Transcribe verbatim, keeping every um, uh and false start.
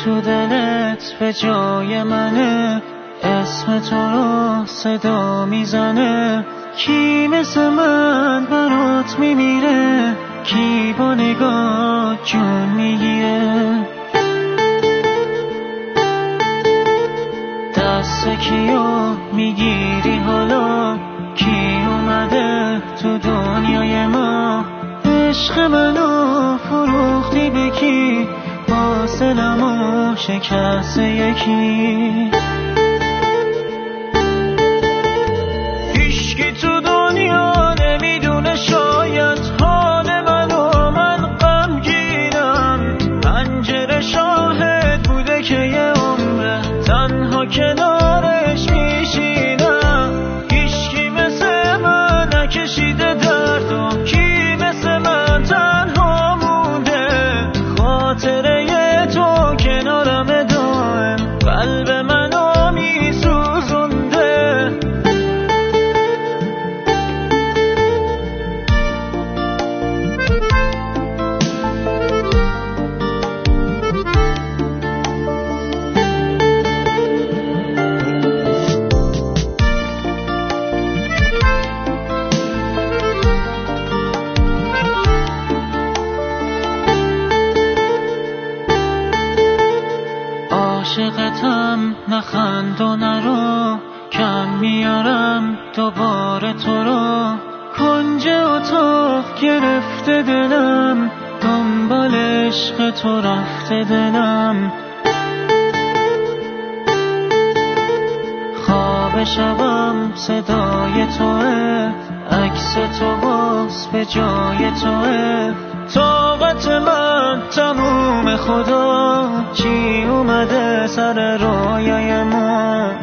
تو دلت به جای منه، اسم تو رو صدا میزنه. کی مثل من برات میمیره، کی با نگاه جون میگیره. دست کیو میگیری حالا، کی اومده تو دنیای ما. عشق منو فروختی به کی، با سلمو شکست یکی. هیچکی تو دنیا نمیدونه شاید حال منو، من غمگینم. پنجره شاهد بوده که یه عمره تنها کنارش میشینم. هیچکی مثل من نکشیده دردو، کی مثل من تنها مونده. خاطره تو کنارم دائم، قلب منو میسوزونده. عاشقتم نخند و نرو، کم میارم دوباره تو رو. کنج اتاق گرفته دلم، دنبال عشق تو رفته دلم. خواب شبم صدای توه، عکس تو باز به جای توه. طاقت من تموم خدا، چی اومده سر رویای ما.